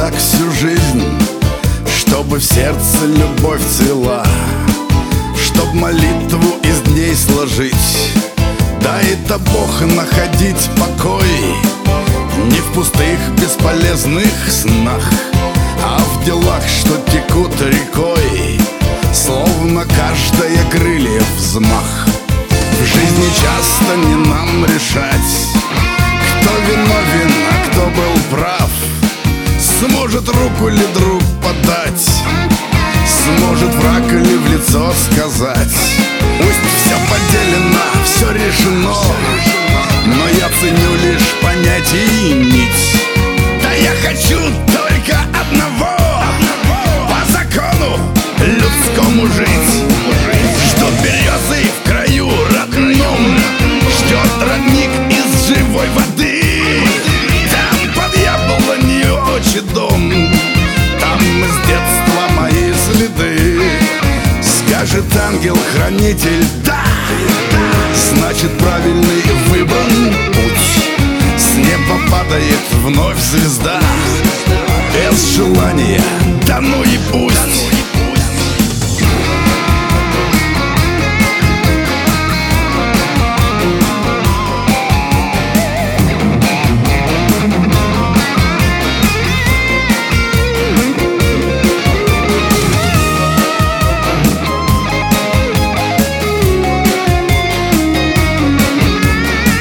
так всю жизнь, чтобы в сердце любовь цвела, чтоб молитву из дней сложить. Дай-то Бог находить покой не в пустых бесполезных снах, а в делах, что текут рекой, словно каждая крыльев взмах. В жизни часто не нам решать, кто виновен, а кто был прав. Сможет руку ли друг подать, сможет враг ли в лицо сказать. Пусть все поделено, все решено, но я ценю лишь понятие нить. Да я хочу только одного, по закону людскому жить. Ждут березы в краю родном, ждет родник из живой воды. Там под яблонью отчий дом, там из детства мои следы. Скажет ангел-хранитель да, значит правильный выбран путь. С неба падает вновь звезда, без желания, да ну и пусть.